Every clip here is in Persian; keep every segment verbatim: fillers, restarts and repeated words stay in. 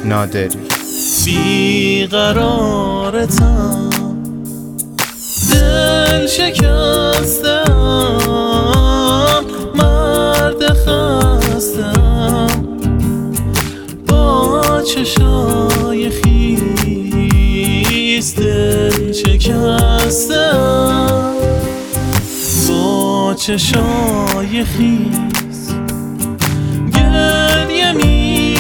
نادری. بیقرارتم، دل شکستم، مرد خستم، با چشای خیس دل شکستم، با چشای خیس گریه می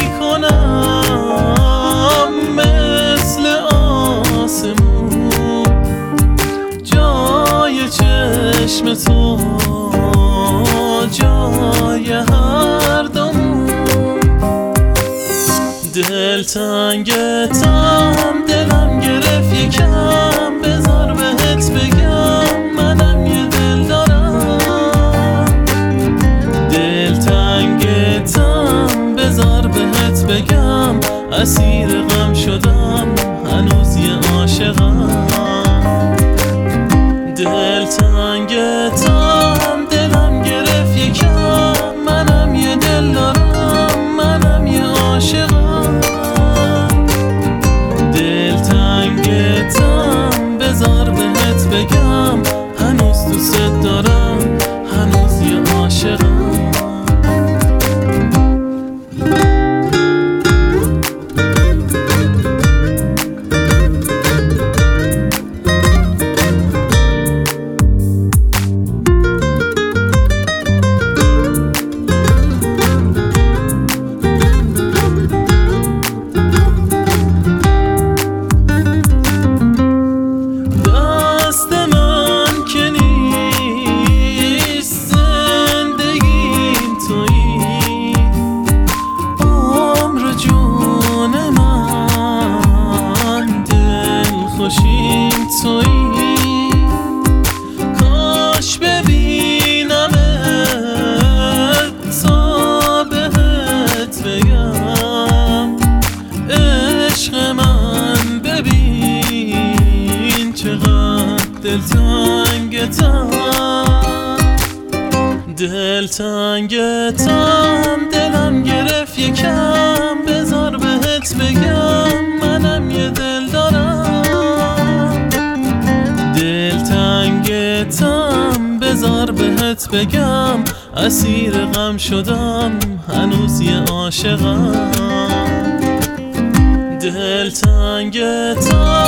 کنم مثل آسمون، جای چشم تو جای هر دومون. دل تنگتم، دلم گرفت یکم، بذار بهت بگم منم یه دل دارم. دل تنگتم، بذار بهت بگم اسیر غم شدم، هنوز یه عاشقم. دل تنگتم، دلم گرفت یکم، منم یه دل دارم، منم یه عاشقم. دل تنگتم، بذار بهت بگم هنوز دوست دارم، هنوز یه عاشقم. تویی کاش ببینم تا بهت بگم عشق من، ببین چقدر دلتنگتم. دلتنگتم، دلم گرفت یکم، بذار بهت بگم منم یه دل دارم. دلتنگتم، بذار بهت بگم اسیر غم شدم، هنوز یه عاشقم. دلتنگتم